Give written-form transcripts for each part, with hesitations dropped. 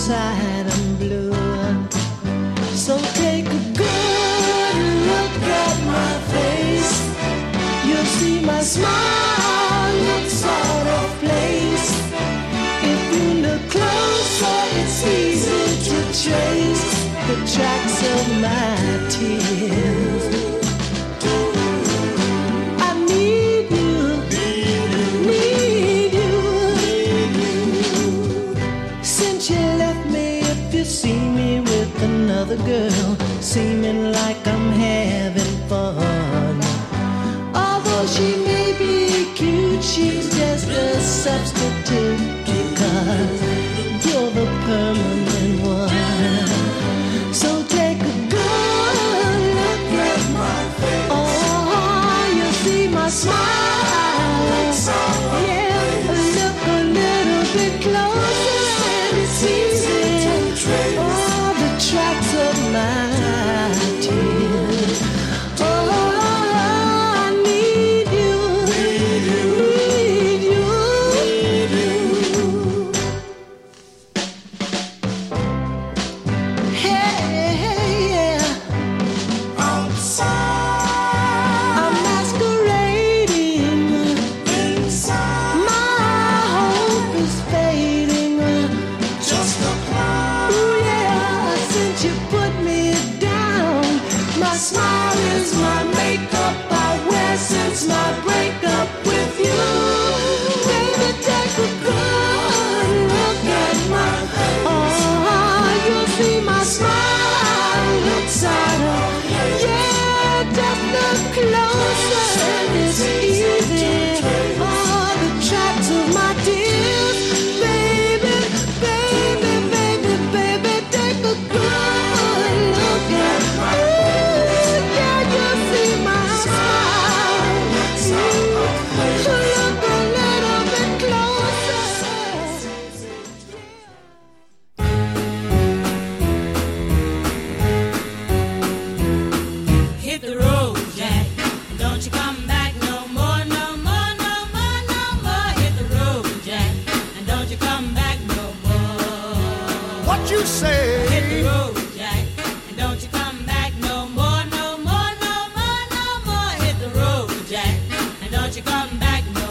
inside I'm blue. So take a good look at my face. You'll see my smile looks sort of place. If you look closer, it's easy to trace the tracks of my tears. I need you, need you. Since you left me, if you see me with another girl, seeming like I'm having fun. Although she may be cute, she's just a substitute, because you're the permanent one. So take a good look at my face. Oh, you see my smile. Yeah, look a little bit closer and it's easy to trace all the tracks of my tears. Oh, I need you, need you. Hey, yeah. Outside, I'm masquerading. Inside, my hope is fading. Just a cloud. Ooh, yeah, since you put me down, my smile is my makeup I wear since my breakup with you. Baby, take a good look at my face. Oh, you'll see my smile looks sort of. Yeah, just look closer and it's easy. Oh, the tracks of my tears. Baby, baby, baby, baby, take a good look at my face. Yeah, you'll see my smile. Look a little bit closer. Hit the road, Jack. Don't you come back no more, no more, no more, no more. Hit the road, Jack. And don't you come back no more. What you say? Hit the road, Jack. And don't you come back no more, no more, no more, no more. Hit the road, Jack. And don't you come back no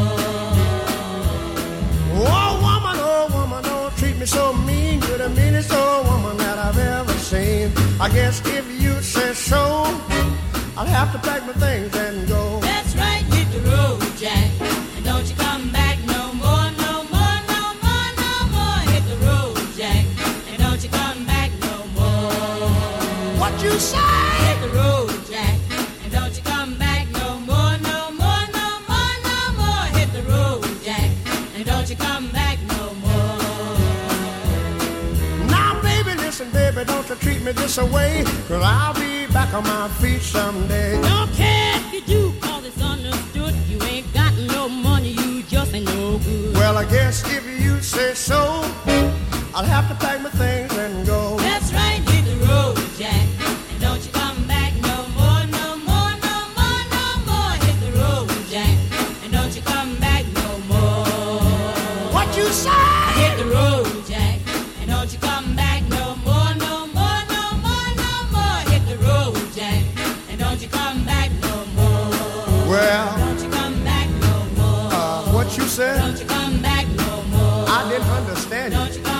more. Oh woman, don't treat me so mean. You're the meanest old woman that I've ever seen. I guess if you say so, I'll have to pack my things and go. That's right, hit the road, Jack. And don't you come back no more, no more, no more, no more. Hit the road, Jack. And don't you come back no more. What you say? Hit the road, Jack. And don't you come back no more, no more, no more, no more. Hit the road, Jack. And don't you come back no more. Now baby, listen baby, don't you treat me this away, 'cause I'll be back on my feet someday. Don't care if you do, 'cause it's understood. You ain't got no money, you just ain't no good. Well, I guess if you say so, I'll have to pack my things and go. That's right, hit the road, Jack. And don't you come back no more, no more, no more, no more. Hit the road, Jack. And don't you come back no more. What you say? Hit the road, Jack. And don't you come back no more, no more, no more, no more. Hit the road, Jack. And don't you come back no more. Well, Don't you come back no more. what you said? Don't you come back no more. I didn't understand you. Don't you come